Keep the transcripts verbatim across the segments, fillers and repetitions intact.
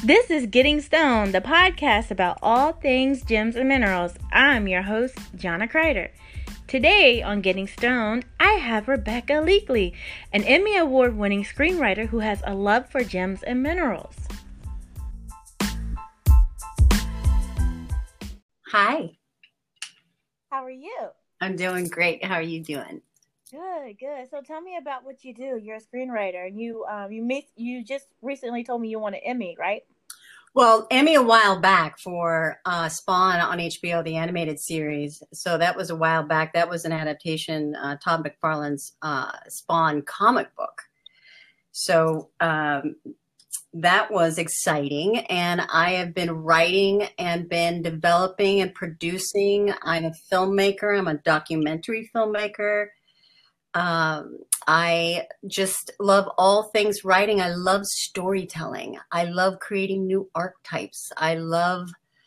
This is Getting Stoned, the podcast about all things gems and minerals. I'm your host, Jonna Kreider. Today on Getting Stoned, I have Rebecca Leakley, an Emmy Award-winning screenwriter who has a love for gems and minerals. Hi. How are you? I'm doing great. How are you doing? Good, good. So tell me about what you do. You're a screenwriter, and you um you made, you just recently told me you won an Emmy, right? Well, Emmy a while back for uh, Spawn on H B O, the animated series. So that was a while back. That was an adaptation, uh, Todd McFarlane's uh, Spawn comic book. So um, that was exciting. And I have been writing and been developing and producing. I'm a filmmaker. I'm a documentary filmmaker. Um, I just love all things writing. I love storytelling. I love creating new archetypes. I love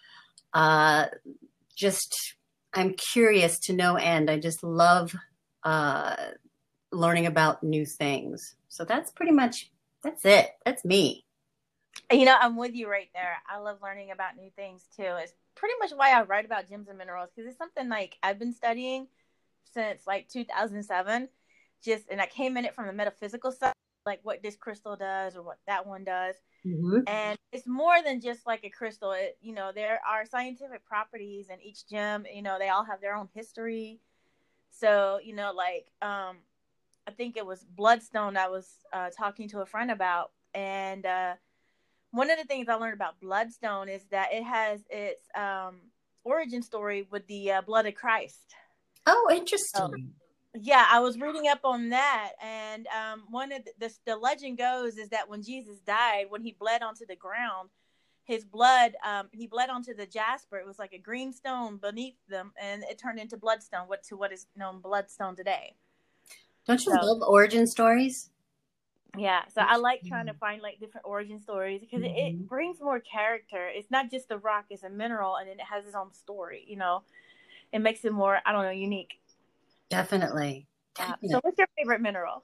uh, just, I'm curious to no end. I just love uh, learning about new things. So that's pretty much, that's it. That's me. You know, I'm with you right there. I love learning about new things too. It's pretty much why I write about gems and minerals, because it's something like I've been studying since like two thousand seven. Just and I came in it from the metaphysical side, like what this crystal does or what that one does. Mm-hmm. And it's more than just like a crystal. It, you know, there are scientific properties in each gem. You know, they all have their own history. So, you know, like um, I think it was bloodstone I was uh, talking to a friend about. And uh, one of the things I learned about bloodstone is that it has its um, origin story with the uh, blood of Christ. Oh, interesting. So, yeah, I was reading up on that, and um, one of the, the the legend goes is that when Jesus died, when he bled onto the ground, his blood um, he bled onto the jasper. It was like a green stone beneath them, and it turned into bloodstone. What to what is known bloodstone today? Don't you so, love origin stories? Yeah, so I like trying to find like different origin stories because mm-hmm. it, it brings more character. It's not just the rock; it's a mineral, and then it has its own story. You know, it makes it more I don't know unique. Definitely. Definitely. Uh, so what's your favorite mineral?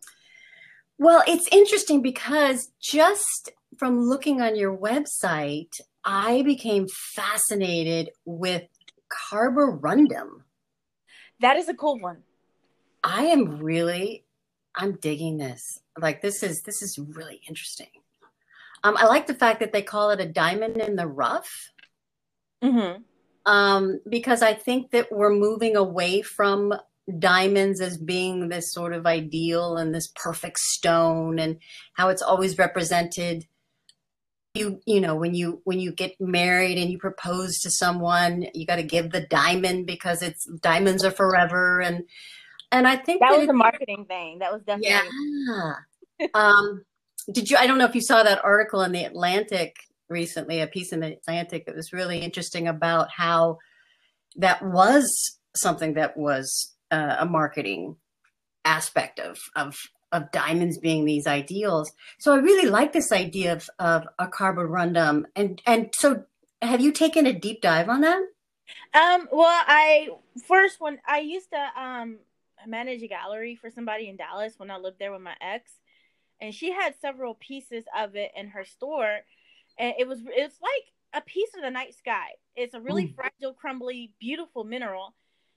Well, it's interesting because just from looking on your website, I became fascinated with carborundum. That is a cool one. I am really, I'm digging this. Like this is, this is really interesting. Um, I like the fact that they call it a diamond in the rough. Mm-hmm. Um, because I think that we're moving away from diamonds as being this sort of ideal and this perfect stone, and how it's always represented. You, you know, when you, when you get married and you propose to someone, you got to give the diamond because it's diamonds are forever. And, and I think that, that was it, a marketing thing. That was definitely. Yeah. um, did you, I don't know if you saw that article in the Atlantic recently, a piece in the Atlantic that was really interesting about how that was something that was uh, a marketing aspect of, of, of diamonds being these ideals. So I really like this idea of, of a carborundum. And, and so have you taken a deep dive on that? Um, well, I first, when I used to um, manage a gallery for somebody in Dallas when I lived there with my ex, and she had several pieces of it in her store. And it was, it's like a piece of the night sky. It's a really mm. fragile, crumbly, beautiful mineral.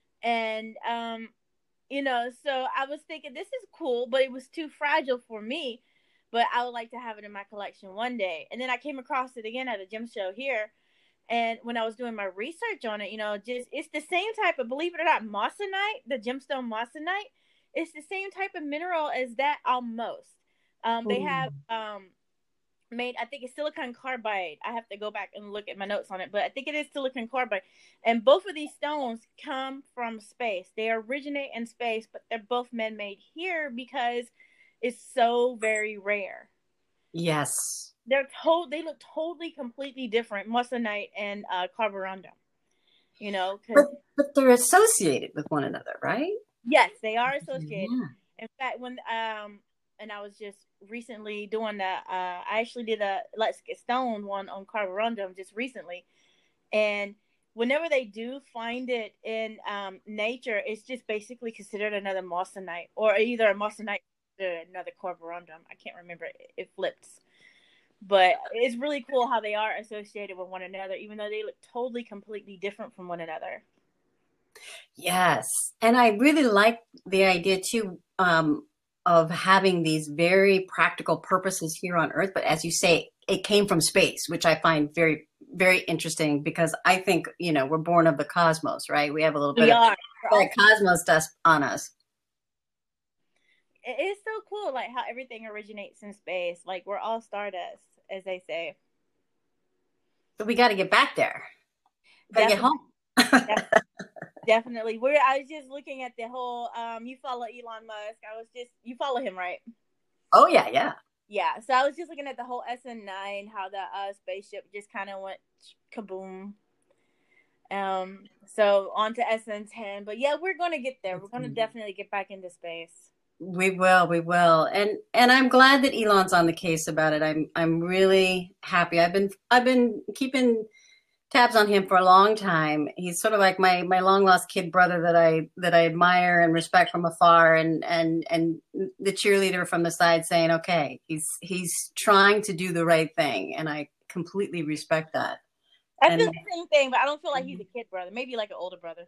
And, um, you know, so I was thinking this is cool, but it was too fragile for me. But I would like to have it in my collection one day. And then I came across it again at a gem show here. And when I was doing my research on it, you know, just it's the same type of, believe it or not, moissanite, the gemstone moissanite. It's the same type of mineral as that almost. Um, they have um, made, I think it's silicon carbide. I have to go back and look at my notes on it, but I think it is silicon carbide. And both of these stones come from space. They originate in space, but they're both man-made here because it's so very rare. Yes. They're told they look totally completely different, moissanite and uh, carborundum. You know, but, but they're associated with one another, right? Yes, they are associated. Yeah. In fact, when um, and I was just recently doing that. Uh, I actually did a Let's Get Stoned one on carborundum just recently, and whenever they do find it in um, nature, it's just basically considered another moissanite, or either a moissanite or another carborundum. I can't remember. It, it flips. But it's really cool how they are associated with one another, even though they look totally, completely different from one another. Yes. And I really like the idea too, um, of having these very practical purposes here on Earth. But as you say, it came from space, which I find very, very interesting because I think, you know, we're born of the cosmos, right? We have a little bit We of are. that cosmos dust on us. It's so cool, like how everything originates in space. Like we're all stardust, as they say. But we got to get back there. Got to get Definitely, home. definitely. We're. I was just looking at the whole. Um, you follow Elon Musk. I was just. You follow him, right? Oh, yeah, yeah. Yeah. So I was just looking at the whole S N nine, how the uh, spaceship just kind of went kaboom. Um. So on to S N ten, but yeah, we're gonna get there. We're gonna definitely get back into space. We will, we will. And and I'm glad that Elon's on the case about it. I'm I'm really happy. I've been I've been keeping tabs on him for a long time. He's sort of like my my long lost kid brother that I that I admire and respect from afar, and and and the cheerleader from the side saying, "Okay, he's he's trying to do the right thing," and I completely respect that. I feel And the same thing, but I don't feel like he's a kid brother. Maybe like an older brother.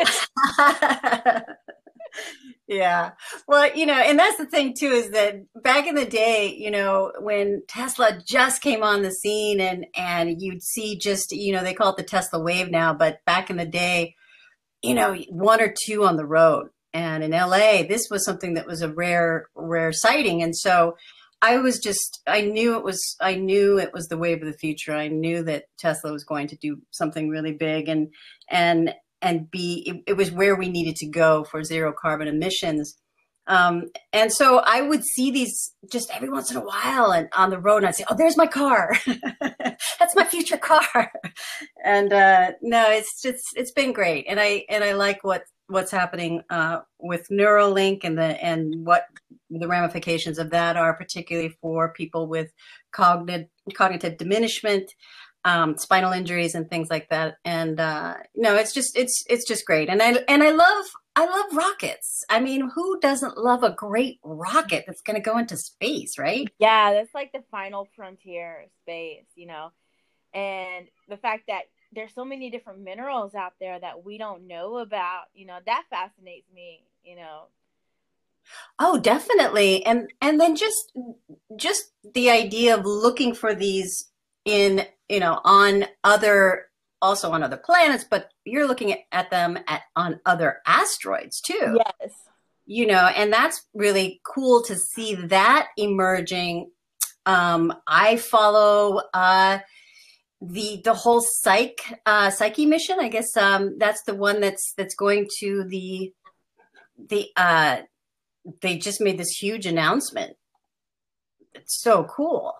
yeah. Well, you know, and that's the thing too, is that back in the day, you know, when Tesla just came on the scene and and you'd see just, you know, they call it the Tesla wave now, but back in the day, you know, one or two on the road. And in L A, this was something that was a rare, rare sighting. And so I was just, I knew it was, I knew it was the wave of the future. I knew that Tesla was going to do something really big and, and, and be, it, it was where we needed to go for zero carbon emissions. Um, and so I would see these just every once in a while and on the road, and I'd say, "Oh, there's my car. That's my future car." And uh, no, it's just it's been great, and I and I like what what's happening uh, with Neuralink and the and what the ramifications of that are, particularly for people with cognitive cognitive diminishment, um, spinal injuries, and things like that. And uh, no, it's just it's it's just great, and I and I love. I love rockets. I mean, who doesn't love a great rocket that's going to go into space, right? Yeah, that's like the final frontier of space, you know. And the fact that there's so many different minerals out there that we don't know about, you know, that fascinates me, you know. Oh, definitely. And and then just just the idea of looking for these in, you know, on other also on other planets, but you're looking at, at them at on other asteroids too. Yes. You know, and that's really cool to see that emerging. Um, I follow uh the the whole psych uh psyche mission. I guess um that's the one that's that's going to the the uh they just made this huge announcement. It's so cool.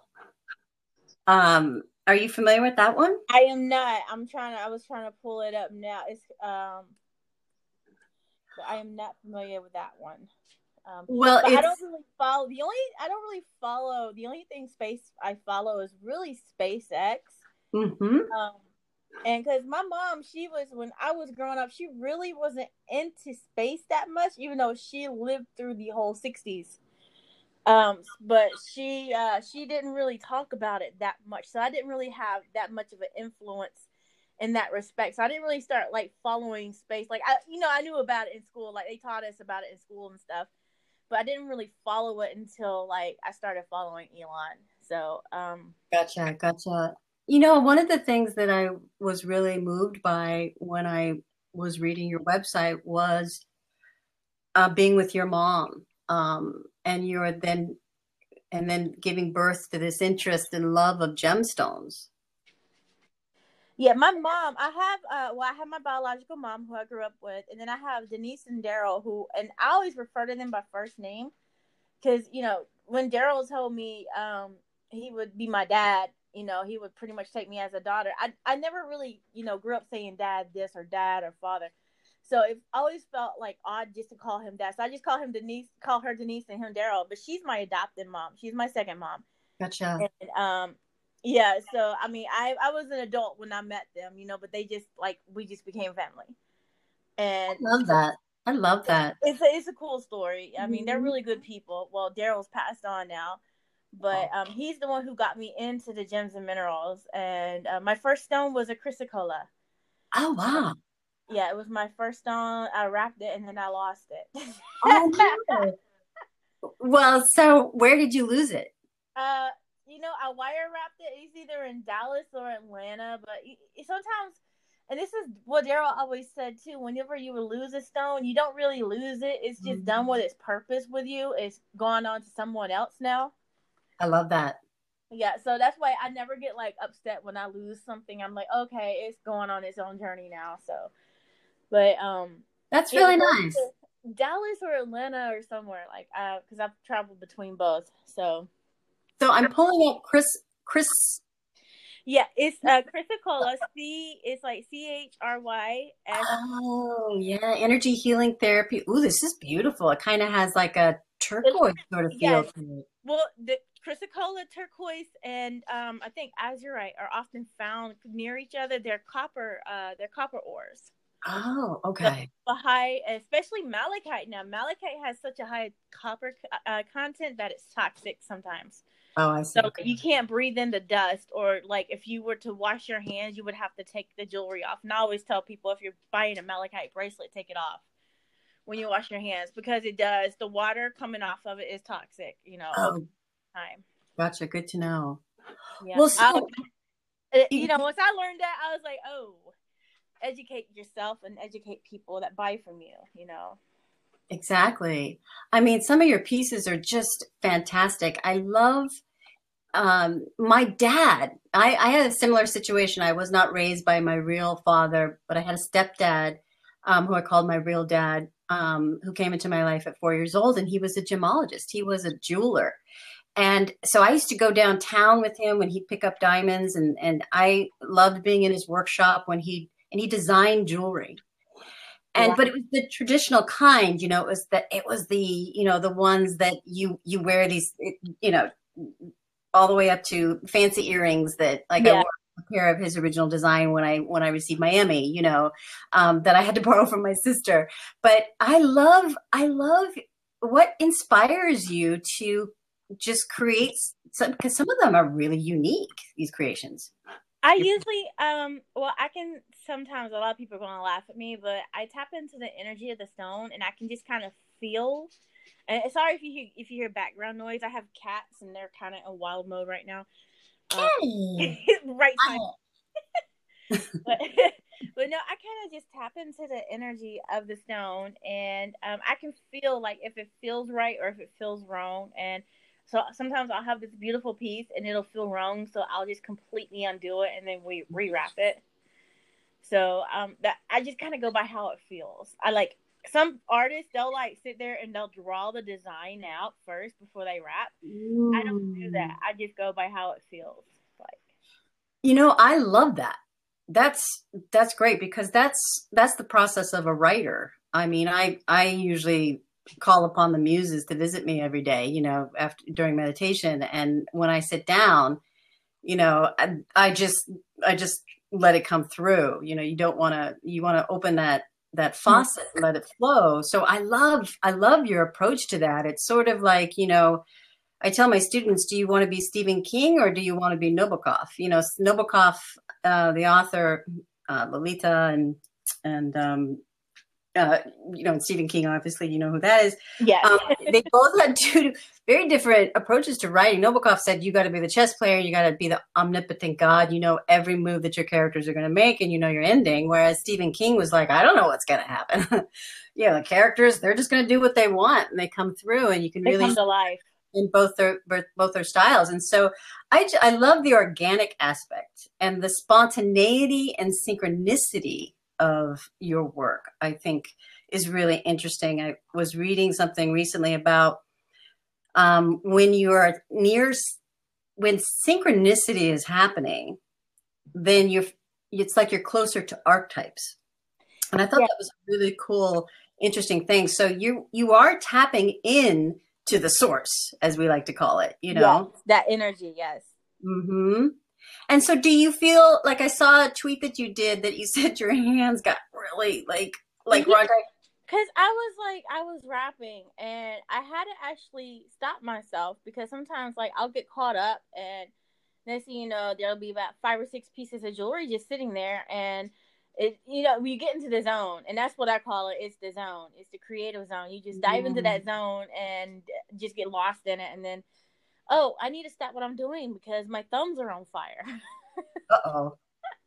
Um, are you familiar with that one? I am not. I'm trying to I was trying to pull it up now. It's um but I am not familiar with that one. Um, Well, but I it's don't really follow the only I don't really follow the only thing space I follow is really SpaceX. mm-hmm. Um, and because my mom, she was when I was growing up, she really wasn't into space that much, even though she lived through the whole sixties. Um, but she uh, she didn't really talk about it that much, so I didn't really have that much of an influence in that respect. So I didn't really start like following space. Like I, you know, I knew about it in school. Like they taught us about it in school and stuff, but I didn't really follow it until like I started following Elon. So um, Gotcha, gotcha. You know, one of the things that I was really moved by when I was reading your website was uh, being with your mom, um, and you're then and then giving birth to this interest and love of gemstones. yeah, my mom, I have, uh, well, I have my biological mom who I grew up with, and then I have Denise and Daryl who, and I always refer to them by first name because, you know, when Daryl told me um, he would be my dad, you know, he would pretty much take me as a daughter. I, I never really, you know, grew up saying dad this or dad or father. So it always felt like odd just to call him dad. So I just call him Denise, call her Denise and him Daryl, but she's my adopted mom. She's my second mom. Gotcha. And um, yeah, so I mean, I I was an adult when I met them, you know, but they just like we just became family, I and love that. I love that. it's a, it's a cool story. I mean, they're really good people. Well, Daryl's passed on now, But um, he's the one who got me into the gems and minerals. And uh, my first stone was a chrysocolla. Oh, wow. Yeah, it was my first stone. I wrapped it and then I lost it. Oh, no. Well, so where did you lose it? uh, you know, I wire wrapped it. It's either in Dallas or Atlanta, but sometimes, and this is what Daryl always said too. Whenever you lose a stone, you don't really lose it. It's just mm-hmm. done what its purpose with you. It's gone on to someone else now. I love that. Yeah, so that's why I never get like upset when I lose something. I'm like, okay, it's going on its own journey now. So, but um, that's really nice. Dallas or Atlanta or somewhere like, uh, because I've traveled between both. So, so I'm pulling up Chris. Chris. Yeah, it's uh, chrysocolla. C. It's like C H R Y S. Oh yeah, energy healing therapy. Ooh, this is beautiful. It kind of has like a turquoise sort of feel yes. to it. Well, the chrysocolla, turquoise, and um, I think azurite are often found near each other. They're copper. Uh, they're copper ores. Oh, okay. So a high, especially malachite. Now, malachite has such a high copper uh, content that it's toxic sometimes. Oh, I see. So okay. You can't breathe in the dust, or like if you were to wash your hands, you would have to take the jewelry off. And I always tell people, if you're buying a malachite bracelet, take it off when you wash your hands, because it does. The water coming off of it is toxic, you know. Oh, over time. Gotcha. Good to know. Yeah. Well, so, I, you know, once I learned that, I was like, oh, educate yourself and educate people that buy from you, you know. Exactly. I mean, some of your pieces are just fantastic. I love um, my dad. I, I had a similar situation. I was not raised by my real father, but I had a stepdad um, who I called my real dad, um, who came into my life at four years old, and he was a gemologist. He was a jeweler. And so I used to go downtown with him when he'd pick up diamonds, and, and I loved being in his workshop when he, and he designed jewelry. And, yeah. But it was the traditional kind, you know, it was that it was the, you know, the ones that you, you wear these, you know, all the way up to fancy earrings that like yeah. I wore a pair of his original design when I, when I received my Emmy, you know, um, that I had to borrow from my sister. But I love, I love what inspires you to just create some, because some of them are really unique, these creations. I usually, um, well, I can sometimes, a lot of people are going to laugh at me, but I tap into the energy of the stone and I can just kind of feel, and sorry if you hear, if you hear background noise. I have cats and they're kind of in wild mode right now. Um, right time. but, but no, I kind of just tap into the energy of the stone, and um, I can feel like if it feels right or if it feels wrong. And so sometimes I'll have this beautiful piece and it'll feel wrong, so I'll just completely undo it and then we rewrap it. So um, that I just kind of go by how it feels. I like some artists, they'll like sit there and they'll draw the design out first before they wrap. Mm. I don't do that. I just go by how it feels like. You know, I love that. That's that's great, because that's that's the process of a writer. I mean, I I usually call upon the muses to visit me every day, you know, after during meditation. And when I sit down, you know, I, I just, I just let it come through. You know, you don't want to, you want to open that, that faucet and let it flow. So I love, I love your approach to that. It's sort of like, you know, I tell my students, do you want to be Stephen King or do you want to be Nabokov? You know, Nabokov, uh, the author, uh, Lolita and, and, um, Uh, you know, Stephen King, obviously, you know who that is. Yeah. Um, they both had two very different approaches to writing. Nabokov said, you got to be the chess player. You got to be the omnipotent God. You know every move that your characters are going to make and you know your ending. Whereas Stephen King was like, I don't know what's going to happen. You know, the characters, they're just going to do what they want and they come through and you can they really come to life in both their, both their styles. And so I, I love the organic aspect and the spontaneity and synchronicity of your work, I think is really interesting. I was reading something recently about um, when you're near, when synchronicity is happening, then you're, it's like you're closer to archetypes. And I thought yeah. that was a really cool, interesting thing. So you, you are tapping in to the source, as we like to call it, you know, yes, that energy. Yes. Mm-hmm. And so do you feel like, I saw a tweet that you did that you said your hands got really like, like because Cause I was like, I was rapping, and I had to actually stop myself because sometimes, like, I'll get caught up, and next thing you know, there'll be about five or six pieces of jewelry just sitting there, and it, you know, we get into the zone, and that's what I call it. It's the zone. It's the creative zone. You just dive into that zone and just get lost in it, and then, oh, I need to stop what I'm doing because my thumbs are on fire. Uh oh.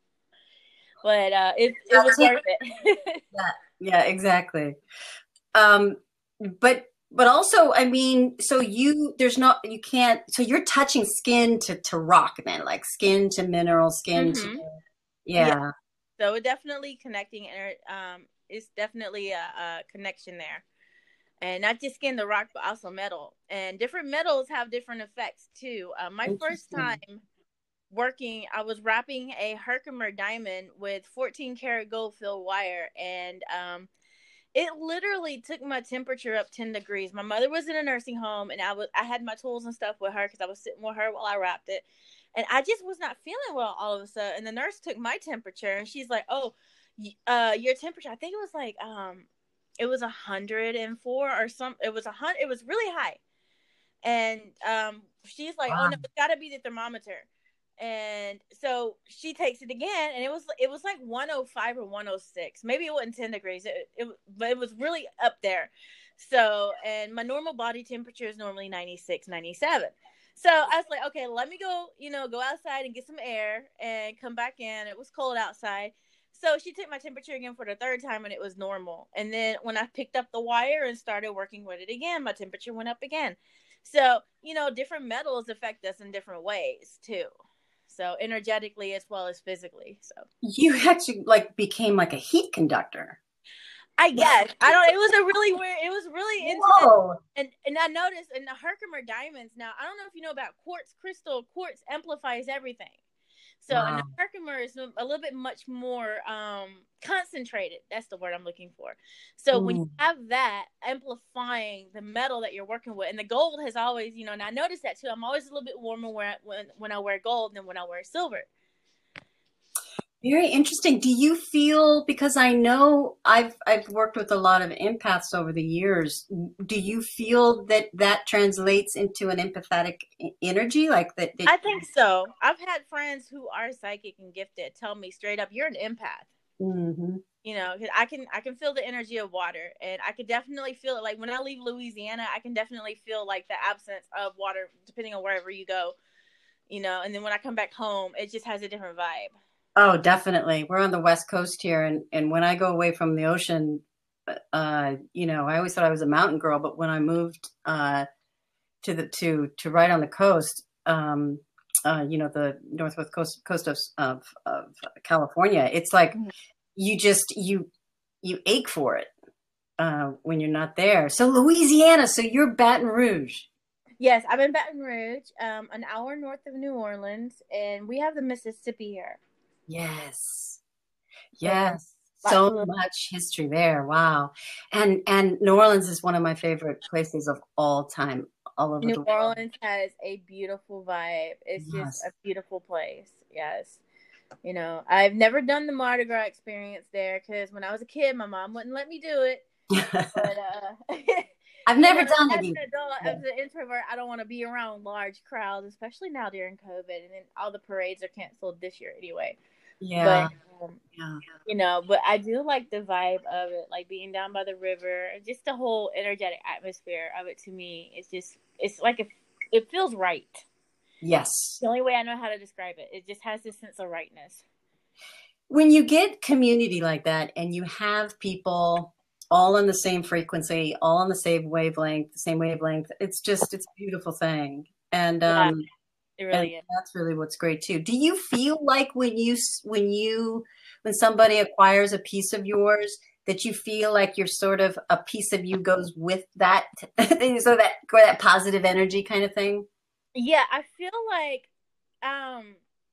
But uh, it it was worth it. yeah, yeah, exactly. Um, but but also, I mean, so you there's not you can't. So you're touching skin to to rock, then, like skin to mineral, skin mm-hmm. to yeah. yeah. So it definitely connecting, and um, it's definitely a, a connection there, and not just skin to rock, but also metal. And different metals have different effects too. Uh, my first time working, I was wrapping a Herkimer diamond with fourteen karat gold filled wire, and um, it literally took my temperature up ten degrees. My mother was in a nursing home, and I was I had my tools and stuff with her because I was sitting with her while I wrapped it, and I just was not feeling well all of a sudden. And the nurse took my temperature, and she's like, "Oh, uh, your temperature. I think it was like um, it was a hundred and four or some. It was a hundred. It was really high." And um, she's like, wow. "Oh no, it's got to be the thermometer." And so she takes it again, and it was it was like one oh five or one oh six. Maybe it wasn't ten degrees, it, it, but it was really up there. So, and my normal body temperature is normally ninety-six, ninety-seven. So I was like, okay, let me go, you know, go outside and get some air and come back in. It was cold outside. So she took my temperature again for the third time, and it was normal. And then when I picked up the wire and started working with it again, my temperature went up again. So, you know, different metals affect us in different ways too. So energetically as well as physically. So you actually like became like a heat conductor. I guess. I don't, it was a really weird, it was really intense. And and I noticed in the Herkimer diamonds, now I don't know if you know about quartz crystal, quartz amplifies everything. So wow. And the Herkimer is a little bit much more um, concentrated. That's the word I'm looking for. So mm. when you have that amplifying the metal that you're working with, and the gold has always, you know, and I noticed that too. I'm always a little bit warmer when I, when, when I wear gold than when I wear silver. Very interesting. Do you feel, because I know I've I've worked with a lot of empaths over the years, do you feel that that translates into an empathetic energy like that? that I think so. I've had friends who are psychic and gifted tell me straight up, you're an empath. Mm-hmm. You know, I can I can feel the energy of water, and I could definitely feel it. Like when I leave Louisiana, I can definitely feel like the absence of water, depending on wherever you go. You know, and then when I come back home, it just has a different vibe. Oh, definitely. We're on the West Coast here. And, and when I go away from the ocean, uh, you know, I always thought I was a mountain girl, but when I moved uh, to the, to, to right on the coast, um, uh, you know, the Northwest coast, coast of, of, of California, it's like you just, you, you ache for it uh, when you're not there. So Louisiana, so you're Baton Rouge. Yes, I'm in Baton Rouge, um, an hour north of New Orleans, and we have the Mississippi here. Yes. Yes. So much history there. Wow. And and New Orleans is one of my favorite places of all time. All over New the world. Orleans has a beautiful vibe. It's yes. just a beautiful place. Yes. You know, I've never done the Mardi Gras experience there because when I was a kid, my mom wouldn't let me do it. But uh I've never you know, done as it. An adult, yeah. As an introvert, I don't want to be around large crowds, especially now during COVID, and then all the parades are canceled this year anyway. Yeah. But, um, yeah. You know, but I do like the vibe of it, like being down by the river, just the whole energetic atmosphere of it. To me, it's just, it's like it, it feels right. Yes. The only way I know how to describe it, it just has this sense of rightness. When you get community like that, and you have people all on the same frequency, all on the same wavelength, the same wavelength, it's just, it's a beautiful thing. And um, yeah. It really and is. That's really what's great too. Do you feel like when you when you when somebody acquires a piece of yours that you feel like you're sort of a piece of you goes with that thing, so that or that positive energy kind of thing? Yeah, I feel like um,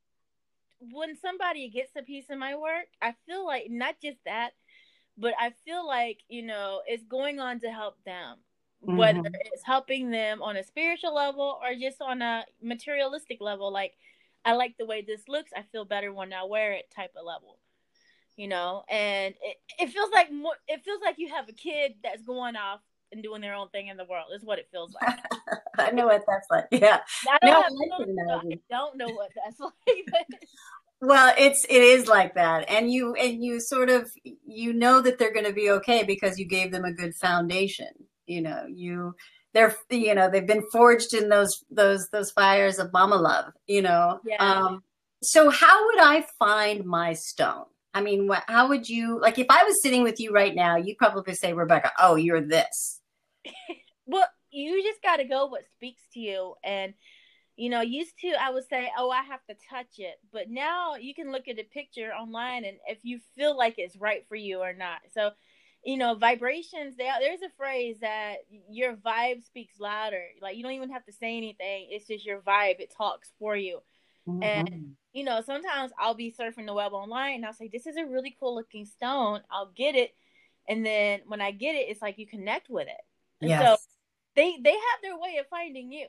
when somebody gets a piece of my work, I feel like not just that, but I feel like, you know, it's going on to help them. Whether mm-hmm. it's helping them on a spiritual level or just on a materialistic level, like I like the way this looks, I feel better when I wear it type of level. you know, and it, it feels like more, it feels like you have a kid that's going off and doing their own thing in the world is what it feels like. I know what that's like. Yeah. I No, don't I have like the children, so I analogy. don't know what that's like. But Well, it's it is like that, and you and you sort of you know that they're going to be okay because you gave them a good foundation. You know, you they're you know they've been forged in those those those fires of mama love. You know, yeah. um, so how would I find my stone? I mean, what, how would you like if I was sitting with you right now? You'd probably say, Rebecca, oh, you're this. Well, you just got to go what speaks to you. And, you know, used to, I would say, oh, I have to touch it. But now you can look at a picture online and if you feel like it's right for you or not. So, you know, vibrations, they, there's a phrase that your vibe speaks louder. Like, you don't even have to say anything. It's just your vibe. It talks for you. And, Mm-hmm. you know, sometimes I'll be surfing the web online and I'll say, this is a really cool looking stone. I'll get it. And then when I get it, it's like you connect with it. And so Yes. they they have their way of finding you.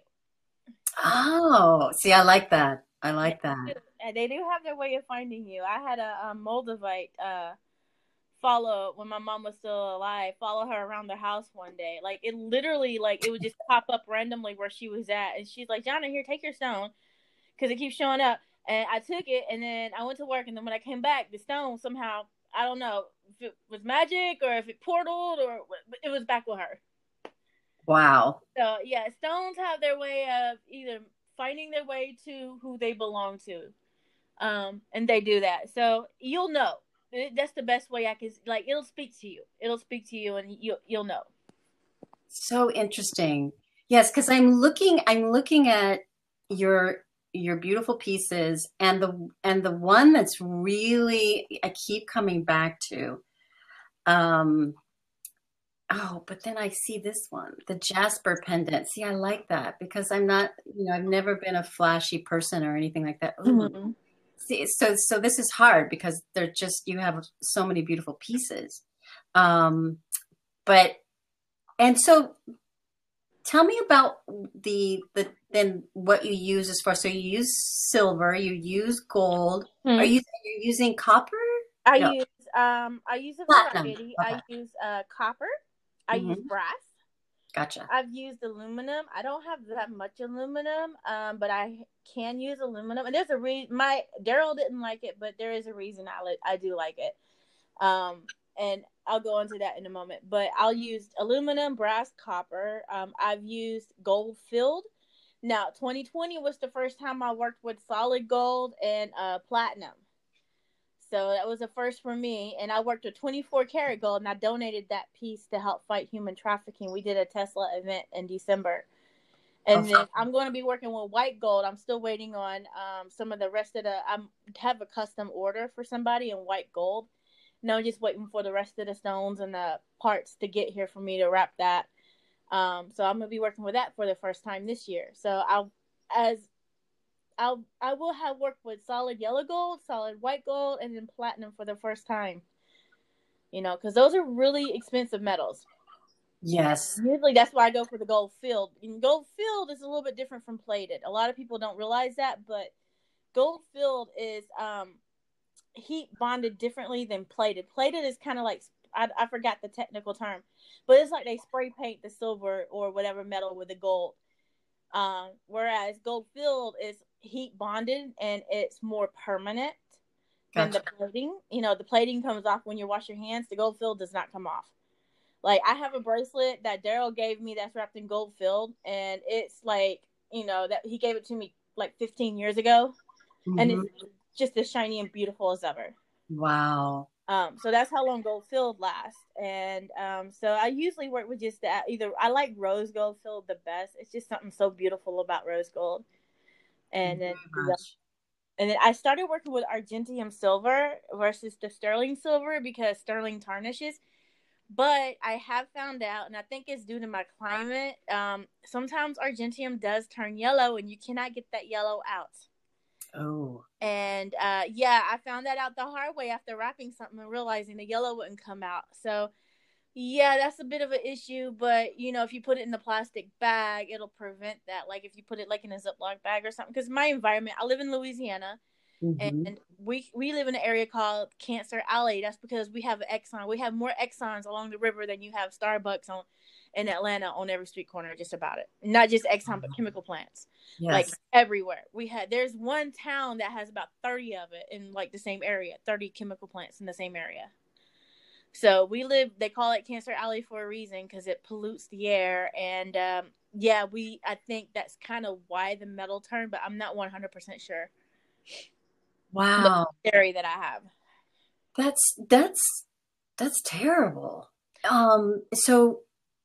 Oh, see, I like that. I They like do, that. and they do have their way of finding you. I had a, um, Moldavite uh, follow when my mom was still alive. Follow her around the house one day. Like it literally, like it would just pop up randomly where she was at, and she's like, "Jonna, here, take your stone," because it keeps showing up. And I took it, and then I went to work, and then when I came back, the stone somehow, I don't know if it was magic or if it portaled or it was back with her. Wow. So yeah, stones have their way of either finding their way to who they belong to, um, and they do that. So you'll know. That's the best way I can like. It'll speak to you. It'll speak to you, and you you'll know. So interesting. Yes, because I'm looking I'm looking at your your beautiful pieces and the and the one that's really I keep coming back to. Um oh, but then I see this one, the Jasper pendant. See, I like that because I'm not, you know, I've never been a flashy person or anything like that. Ooh. Mm-hmm. See, so so this is hard because they're just you have so many beautiful pieces. Um but and so tell me about the the then what you use as far. So you use silver, you use gold. Are Hmm. you you're using copper? I No, use um I use a platinum. variety. Okay. I use uh copper. I use Hmm. brass. Gotcha. I've used aluminum. I don't have that much aluminum, um, but I can use aluminum. And there's a reason. My Daryl didn't like it, but there is a reason I li- I do like it. Um, and I'll go into that in a moment. But I'll use aluminum, brass, copper. Um, I've used gold filled. Now, twenty twenty was the first time I worked with solid gold and uh, platinum. So that was a first for me. And I worked with twenty-four karat gold and I donated that piece to help fight human trafficking. We did a Tesla event in December. And then I'm going to be working with white gold. I'm still waiting on um, some of the rest of the. I have a custom order for somebody in white gold. No, just waiting for the rest of the stones and the parts to get here for me to wrap that. Um, so I'm gonna be working with that for the first time this year. So I'll as I'll I will have worked with solid yellow gold, solid white gold, and then platinum for the first time. You know, because those are really expensive metals. Yes. Usually that's why I go for the gold filled. And gold filled is a little bit different from plated. A lot of people don't realize that, but gold filled is um heat bonded differently than plated. Plated is kind of like I, I forgot the technical term, but it's like they spray paint the silver or whatever metal with the gold. Um, whereas gold filled is heat bonded and it's more permanent than the Gotcha. plating. You know, the plating comes off when you wash your hands. The gold filled does not come off. Like I have a bracelet that Daryl gave me that's wrapped in gold filled, and it's like you know that he gave it to me like fifteen years ago, and it's Hmm. just as shiny and beautiful as ever. Wow. Um, so that's how long gold filled lasts. And um, so I usually work with just that. Either I like rose gold filled the best. It's just something so beautiful about rose gold. And then Very the much. and then I started working with Argentium silver versus the sterling silver because sterling tarnishes. But I have found out, and I think it's due to my climate. Um, sometimes Argentium does turn yellow, and you cannot get that yellow out. Oh. And uh, yeah, I found that out the hard way after wrapping something and realizing the yellow wouldn't come out. So yeah, that's a bit of an issue. But you know, if you put it in the plastic bag, it'll prevent that. Like if you put it like in a Ziploc bag or something. Because my environment, I live in Louisiana, Mm-hmm. And we we live in an area called Cancer Alley. That's because we have Exxon. We have more Exxons along the river than you have Starbucks on in Atlanta on every street corner, just about it. Not just Exxon, but chemical plants, like Yes. everywhere. We had there's one town that has about thirty of it in like the same area, thirty chemical plants in the same area. So we live. They call it Cancer Alley for a reason because it pollutes the air. And um, yeah, we. I think that's kind of why the metal turned, but I'm not one hundred percent sure. But Wow. theory that I have. That's that's that's terrible. Um, so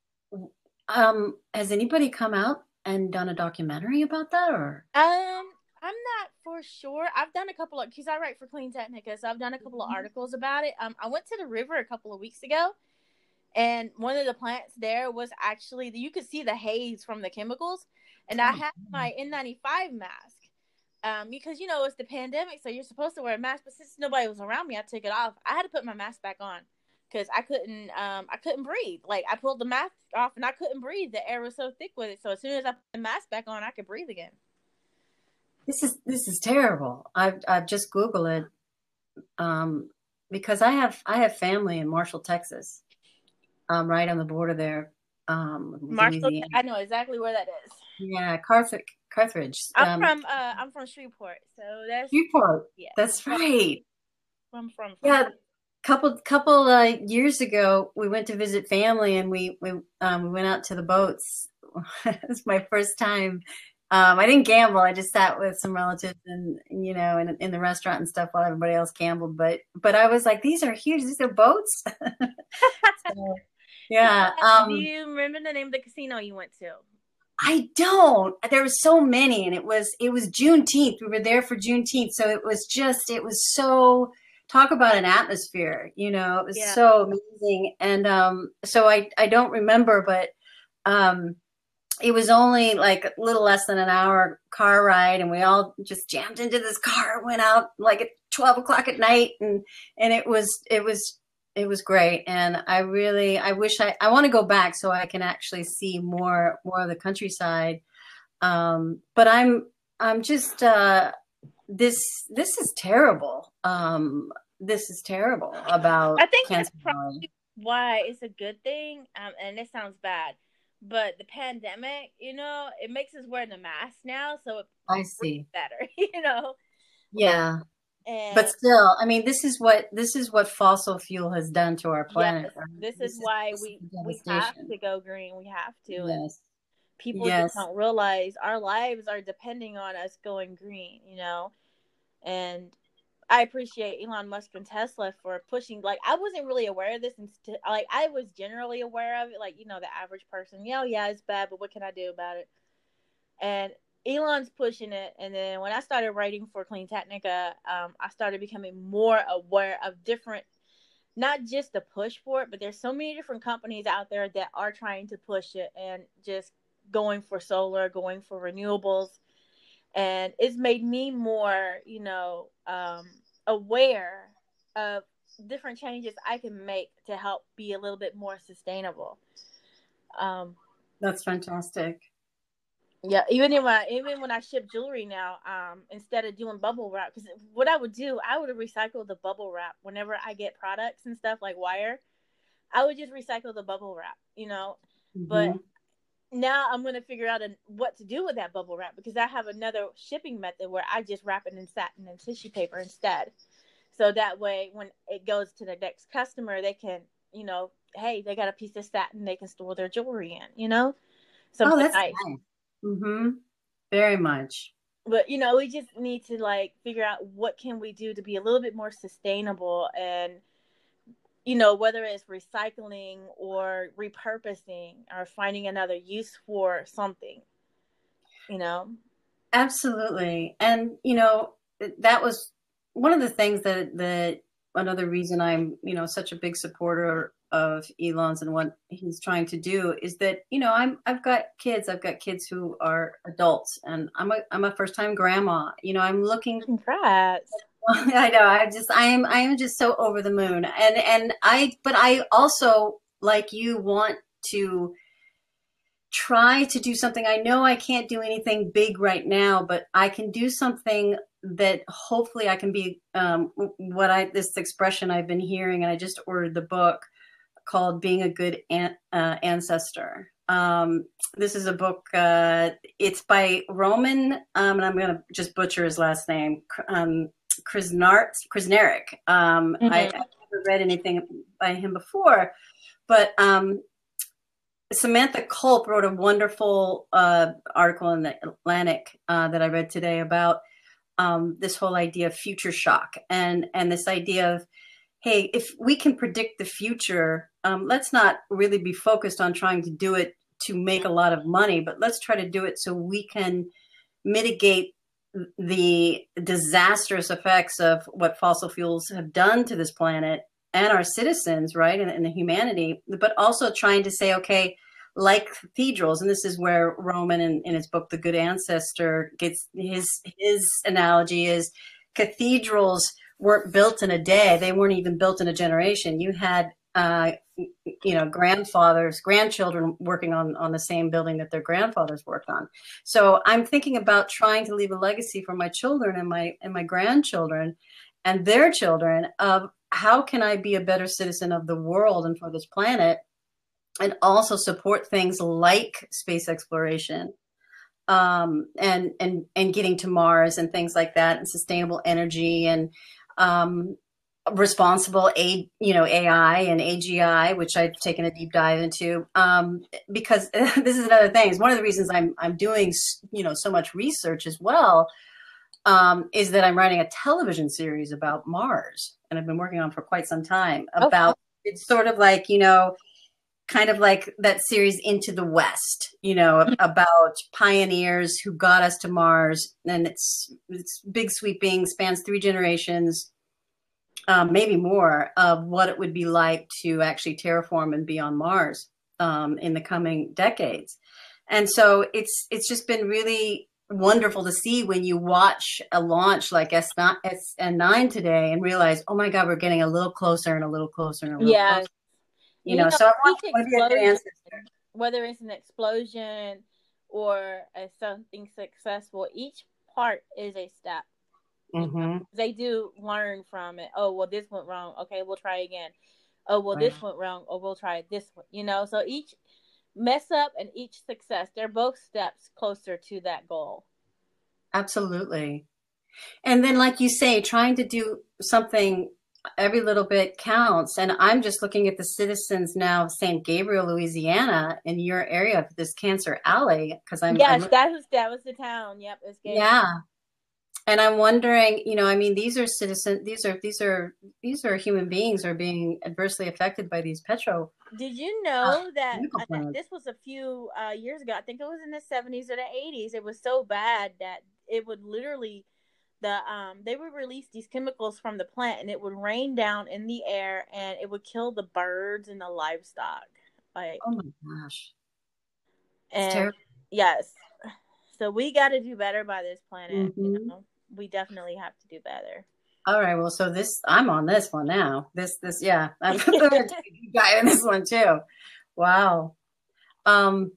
um, has anybody come out and done a documentary about that or? Um, I'm not for sure. I've done a couple of because I write for Clean Technica, so I've done a couple of articles about it. Um, I went to the river a couple of weeks ago, and one of the plants there was actually you could see the haze from the chemicals, and I had my N ninety-five mask. Um, because you know it's the pandemic, so you're supposed to wear a mask. But since nobody was around me, I took it off. I had to put my mask back on because I couldn't, um, I couldn't breathe. Like I pulled the mask off and I couldn't breathe. The air was so thick with it. So as soon as I put the mask back on, I could breathe again. This is this is terrible. I've I've just Googled it um, because I have I have family in Marshall, Texas, um, right on the border there um, with Marshall, Louisiana. I know exactly where that is. Yeah, Carthage, Carthage. I'm Um, from, uh, I'm from Shreveport, so that's Newport. yeah. That's right. From from from. Yeah, couple couple uh, years ago, we went to visit family, and we we um, we went out to the boats. It was my first time. Um, I didn't gamble. I just sat with some relatives, and you know, in in the restaurant and stuff while everybody else gambled. But but I was like, these are huge. These are boats. So, yeah. Do Um, you remember the name of the casino you went to? I don't. There were so many, and it was it was Juneteenth. We were there for Juneteenth, so it was just it was so talk about an atmosphere. You know, it was Yeah. so amazing, and um, so I I don't remember, but um, it was only like a little less than an hour car ride, and we all just jammed into this car, went out like at twelve o'clock at night, and and it was it was it was great. And I really I wish I I want to go back so I can actually see more more of the countryside. Um, but I'm I'm just uh, this this is terrible. Um, this is terrible about I think that's Cancer Valley. probably why it's a good thing. Um, and it sounds bad, but the pandemic, you know, it makes us wear the mask now, so it I see. better, you know. Yeah. And But still, I mean, this is what this is what fossil fuel has done to our planet. yes, Right? this This is is, why this is we we have devastation. to go green. We have to, and Yes. people just Yes. don't realize our lives are depending on us going green, you know. And I appreciate Elon Musk and Tesla for pushing. Like, I wasn't really aware of this, and st- like I was generally aware of it. Like, you know, the average person, yeah, yeah, it's bad, but what can I do about it? And Elon's pushing it. And then when I started writing for Clean Technica, um, I started becoming more aware of different, not just the push for it, but there's so many different companies out there that are trying to push it and just going for solar, going for renewables. And it's made me more, you know, um, aware of different changes I can make to help be a little bit more sustainable. Um, That's fantastic. Yeah, even when I, even when I ship jewelry now, um, instead of doing bubble wrap, because what I would do, I would recycle the bubble wrap whenever I get products and stuff like wire. I would just recycle the bubble wrap, you know. But Mm-hmm. now I'm gonna figure out a, what to do with that bubble wrap because I have another shipping method where I just wrap it in satin and tissue paper instead. So that way, when it goes to the next customer, they can, you know, hey, they got a piece of satin they can store their jewelry in, you know, Oh, something that's nice. nice. Mm-hmm. Very much. But you know, we just need to like figure out what can we do to be a little bit more sustainable, and you know, whether it's recycling or repurposing or finding another use for something, you know. Absolutely. And, you know, that was one of the things that, that another reason I'm, you know, such a big supporter of Elon's and what he's trying to do is that, you know, I'm, I've got kids, I've got kids who are adults and I'm a, I'm a first time grandma, you know, I'm looking, Congrats. I know, I just, I am, I am just so over the moon. And, and I, but I also, like you, want to try to do something. I know I can't do anything big right now, but I can do something that hopefully I can be um, what I, this expression I've been hearing, and I just ordered the book called Being a Good An- uh, Ancestor. Um, this is a book, uh, it's by Roman, um, and I'm going to just butcher his last name, um, Krasnart, Krasnarek. Um, mm-hmm. I, I've never read anything by him before, but um, Samantha Culp wrote a wonderful uh, article in the Atlantic uh, that I read today about um, this whole idea of future shock and, and this idea of, hey, if we can predict the future, um, let's not really be focused on trying to do it to make a lot of money, but let's try to do it so we can mitigate the disastrous effects of what fossil fuels have done to this planet and our citizens, right, and, and the humanity, but also trying to say, okay, like cathedrals, and this is where Roman in, in his book, The Good Ancestor, gets his his analogy is cathedrals weren't built in a day. They weren't even built in a generation. You had, uh, you know, grandfathers, grandchildren working on, on the same building that their grandfathers worked on. So I'm thinking about trying to leave a legacy for my children and my and my grandchildren and their children of how can I be a better citizen of the world and for this planet, and also support things like space exploration um, and and and getting to Mars and things like that, and sustainable energy and um, responsible a you know A I and A G I, which I've taken a deep dive into. Um, because this is another thing. It's one of the reasons I'm I'm doing you know so much research as well. Um, is that I'm writing a television series about Mars, and I've been working on for quite some time about. Okay. It's sort of like you know. kind of like that series Into the West, you know, about pioneers who got us to Mars. And it's it's big sweeping, spans three generations, um, maybe more, of what it would be like to actually terraform and be on Mars um, in the coming decades. And so it's it's just been really wonderful to see when you watch a launch like S nine today and realize, oh my God, we're getting a little closer and a little closer and a little yeah. closer. You, you know, know, so I want, want to be a good ancestor. Whether it's an explosion or a, something successful, each part is a step. Mm-hmm. You know? They do learn from it. Oh, well, this went wrong. Okay, we'll try again. Oh, well, right. This went wrong. Oh, we'll try this one. You know, so each mess up and each success, they're both steps closer to that goal. Absolutely. And then, like you say, trying to do something every little bit counts. And I'm just looking at the citizens now of Saint Gabriel, Louisiana, in your area, this Cancer Alley, because I'm yes, I'm, that was that was the town. Yep, it's Gabriel. Yeah, and I'm wondering, you know, I mean, these are citizens, these are these are these are human beings are being adversely affected by these petro. Did you know uh, that I think this was a few uh, years ago? I think it was in the seventies or the eighties. It was so bad that it would literally. The um they would release these chemicals from the plant and it would rain down in the air and it would kill the birds and the livestock. Like, oh my gosh. It's and terrible. Yes. So we got to do better by this planet. Mm-hmm. You know? We definitely have to do better. All right. Well, so this I'm on this one now. This this yeah. I'm a guy in this one too. Wow. Um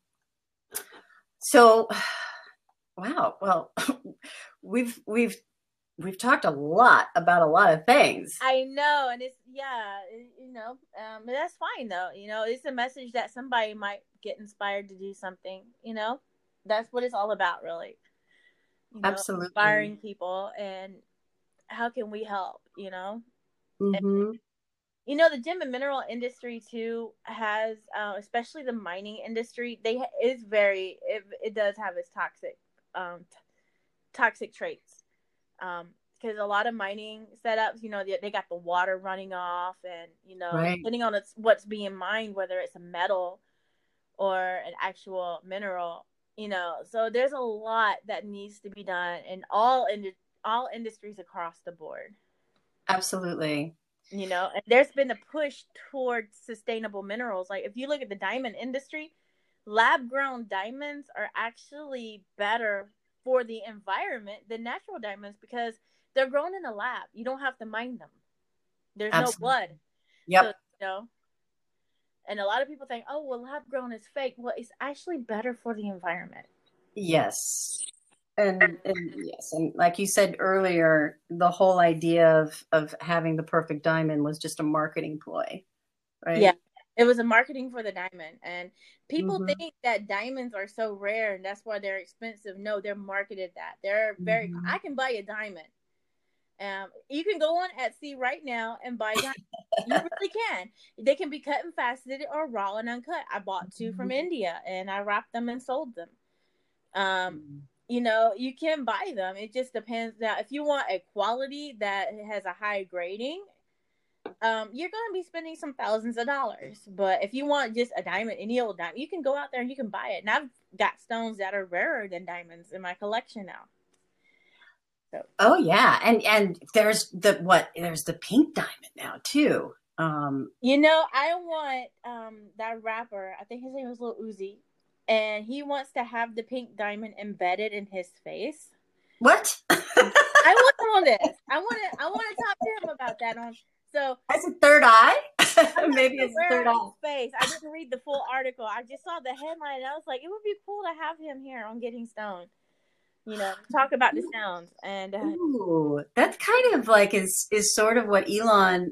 so wow. Well, we've we've We've talked a lot about a lot of things. I know. And it's, yeah, you know, um, that's fine though. You know, it's a message that somebody might get inspired to do something, you know, that's what it's all about really. You know, absolutely. Inspiring people and how can we help, you know? Mm-hmm. And, you know, the gem and mineral industry too has, uh, especially the mining industry, they is very, it, it does have its toxic, um, t- toxic traits. Um, because a lot of mining setups, you know, they, they got the water running off and, you know, right. depending on it's, what's being mined, whether it's a metal or an actual mineral, you know, so there's a lot that needs to be done in all in all industries across the board. Absolutely. You know, and there's been a push towards sustainable minerals. Like if you look at the diamond industry, lab grown diamonds are actually better for the environment than natural diamonds because they're grown in a lab. You don't have to mine them. There's Absolutely. No blood. Yep. So, you know, And a lot of people think, oh, well, lab grown is fake. Well, it's actually better for the environment. Yes. And, and yes, and like you said earlier, the whole idea of of having the perfect diamond was just a marketing ploy, Yeah. right? It was a marketing for the diamond. And people Mm-hmm. think that diamonds are so rare and that's why they're expensive. No, they're marketed that. They're very, Mm-hmm. I can buy a diamond. Um, you can go on Etsy right now and buy diamonds. You really can. They can be cut and faceted or raw and uncut. I bought two from India and I wrapped them and sold them. Um, you know, you can buy them. It just depends. Now, if you want a quality that has a high grading, um, you're going to be spending some thousands of dollars. But if you want just a diamond, any old diamond, you can go out there and you can buy it. And I've got stones that are rarer than diamonds in my collection now. So, Oh yeah, and and there's the what? There's the pink diamond now too. Um, you know, I want um that rapper. I think his name was Lil Uzi, and he wants to have the pink diamond embedded in his face. what? I want him on this. I want to. I want to talk to him about that. On so As a third eye? I'm not Maybe sure it's a where third on eye. his face. I didn't read the full article. I just saw the headline, and I was like, it would be cool to have him here on Getting Stoned. You know, talk about the sounds and uh, Ooh, that's kind of like is is sort of what Elon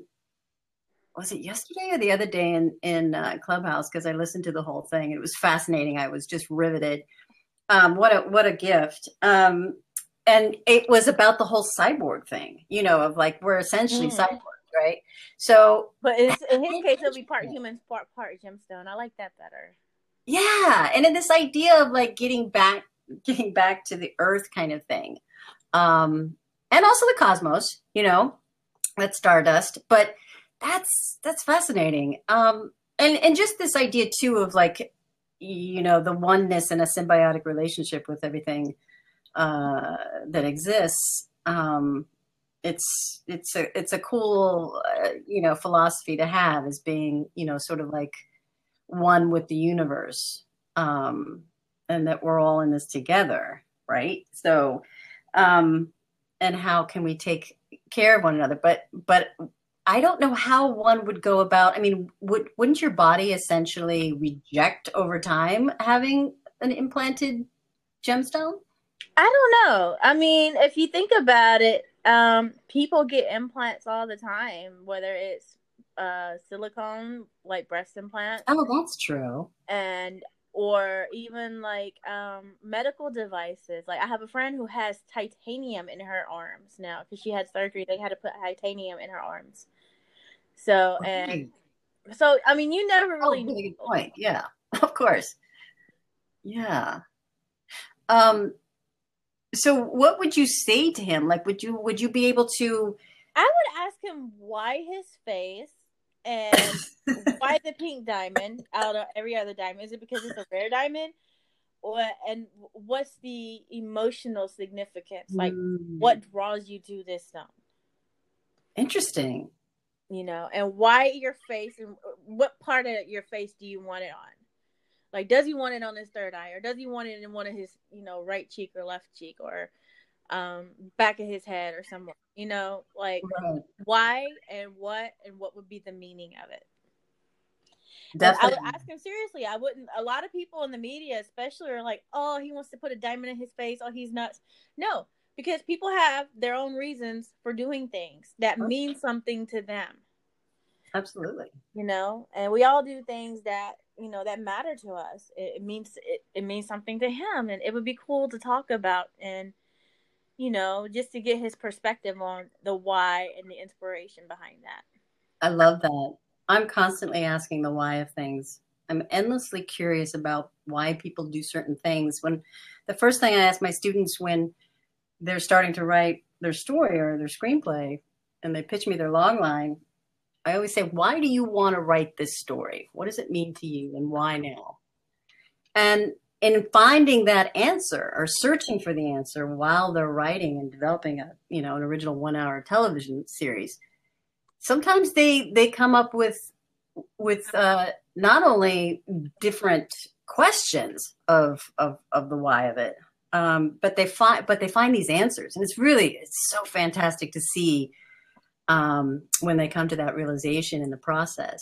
was it yesterday or the other day in in uh, Clubhouse because I listened to the whole thing. It was fascinating. I was just riveted. Um, what a what a gift. Um, and it was about the whole cyborg thing. You know, of like we're essentially mm. cyborgs, right? So, But it's, in his case, it'll be part human, part part gemstone. I like that better. yeah, and in this idea of like getting back getting back to the earth kind of thing. Um, and also the cosmos, you know, that's stardust. But that's that's fascinating. Um, and and just this idea too of like, you know, the oneness and a symbiotic relationship with everything uh, that exists. Um, it's it's a it's a cool uh, you know philosophy to have as being you know sort of like one with the universe, um, and that we're all in this together, right? So, um, and how can we take care of one another? But but I don't know how one would go about. I mean, would wouldn't your body essentially reject over time having an implanted gemstone? I don't know. I mean, if you think about it, um, people get implants all the time, whether it's uh silicone like breast implants Oh, that's true. and or even like um medical devices. Like I have a friend who has titanium in her arms now because she had surgery. They had to put titanium in her arms. So and Right. so I mean, you never Oh, really know. really good point. Yeah, of course. Yeah. Um, so what would you say to him? Like, would you would you be able to? I would ask him why his face and why the pink diamond out of every other diamond. Is it because it's a rare diamond? Or and what's the emotional significance? Like Hmm, what draws you to this stone? interesting. You know, and why your face and what part of your face do you want it on? Like, does he want it on his third eye, or does he want it in one of his, you know, right cheek or left cheek, or um, back of his head, or somewhere? You know, like Right. why and what and what would be the meaning of it? And I would Definitely. ask him seriously. I wouldn't. A lot of people in the media, especially, are like, "Oh, he wants to put a diamond in his face. Oh, he's nuts." No, because people have their own reasons for doing things that mean something to them. Absolutely. You know, and we all do things that you know that matter to us. It, it means it, it means something to him, and it would be cool to talk about and you know just to get his perspective on the why and the inspiration behind that. I love that. I'm constantly asking the why of things. I'm endlessly curious about why people do certain things. When the first thing I ask my students when they're starting to write their story or their screenplay and they pitch me their log line, I always say, why do you want to write this story? What does it mean to you and why now? And in finding that answer or searching for the answer while they're writing and developing a, you know, an original one hour television series, sometimes they, they come up with, with uh, not only different questions of, of, of the why of it, um, but they find, but they find these answers. And it's really, it's so fantastic to see um, when they come to that realization in the process. It's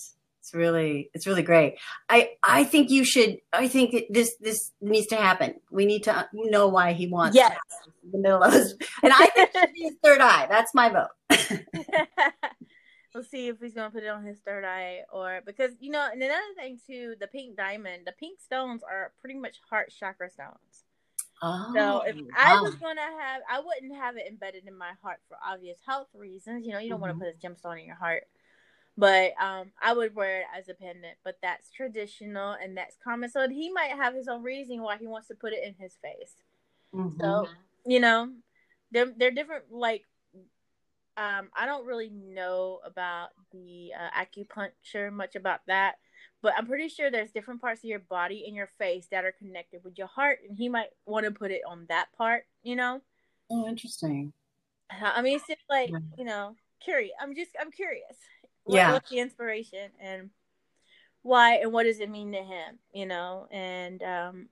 It's really, it's really great. I, I think you should, I think that this, this needs to happen. We need to know why he wants Yes. the middle of his, and I think it should be his third eye. That's my vote. We'll see if he's gonna put it on his third eye, or because you know, and another thing too, the pink diamond, the pink stones are pretty much heart chakra stones. Oh, So if wow. I was gonna have, I wouldn't have it embedded in my heart for obvious health reasons. You know, you don't Mm-hmm. want to put a gemstone in your heart, but um, I would wear it as a pendant. But that's traditional and that's common. So he might have his own reason why he wants to put it in his face. Mm-hmm. So you know, they're they're different. Like, um, I don't really know about the uh, acupuncture much about that, but I'm pretty sure there's different parts of your body and your face that are connected with your heart, and he might want to put it on that part. You know. Oh, interesting. I mean, it's just like, you know, curious. I'm just, I'm curious. What, Yeah. What's the inspiration and why, and what does it mean to him, you know? And, um,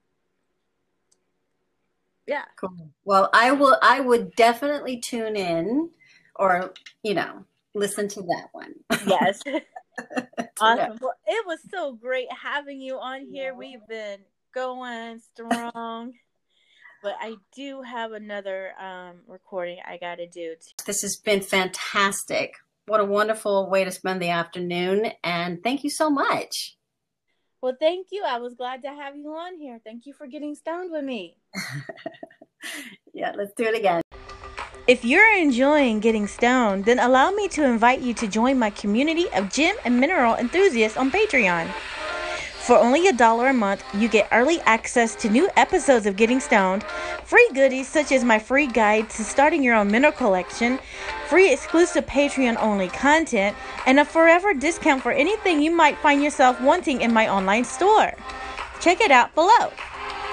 yeah. Cool. Well, I will, I would definitely tune in or, you know, listen to that one. Yes. Awesome. Well, it was so great having you on here. We've been going strong. But I do have another um, recording I got to do. This has been fantastic. What a wonderful way to spend the afternoon. And thank you so much. Well, thank you. I was glad to have you on here. Thank you for getting stoned with me. Yeah, let's do it again. If you're enjoying getting stoned, then allow me to invite you to join my community of gem and mineral enthusiasts on Patreon. For only a dollar a month, you get early access to new episodes of Getting Stoned, free goodies such as my free guide to starting your own mineral collection, free exclusive Patreon-only content, and a forever discount for anything you might find yourself wanting in my online store. Check it out below.